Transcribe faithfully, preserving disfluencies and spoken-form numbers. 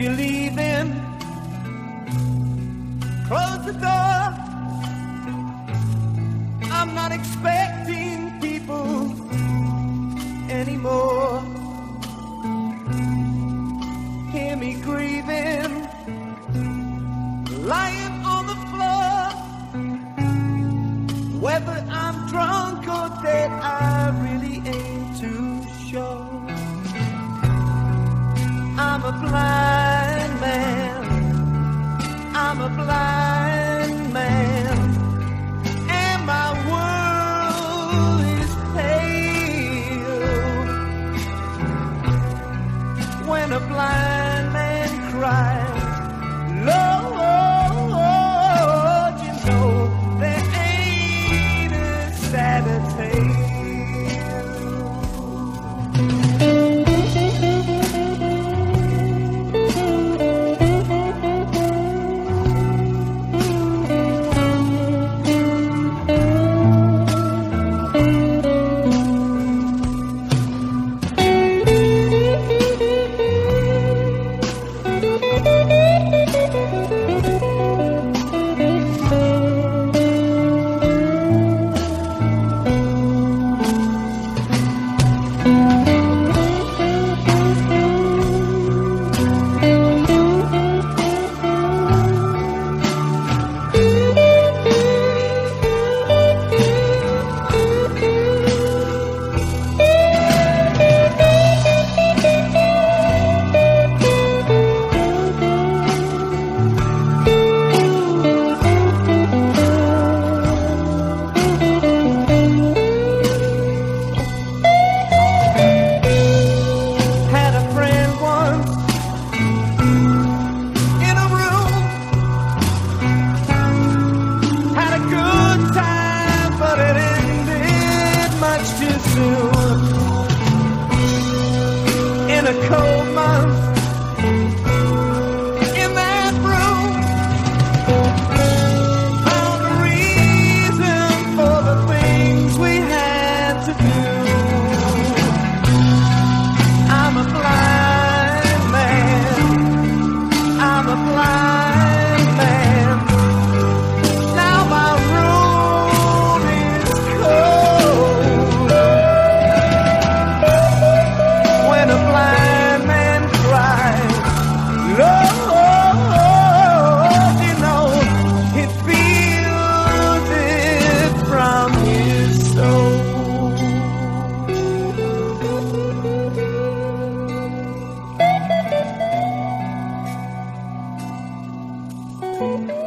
you're leaving, close the door. I'm not expecting people anymore. Hear me grieving, lying on the floor. Whether I'm drunk or dead, I really ain't too sure. I'm a blind man, I'm a blind man, and my world is pale. When a blind man cries, Lord, you know there ain't a sadder tale. In a cold month, in that room, found a reason for the things we had to do. I'm a blind man, I'm a blind man. Now my room is cold. When a blind man cries, Lord, you know, he feels it from his soul.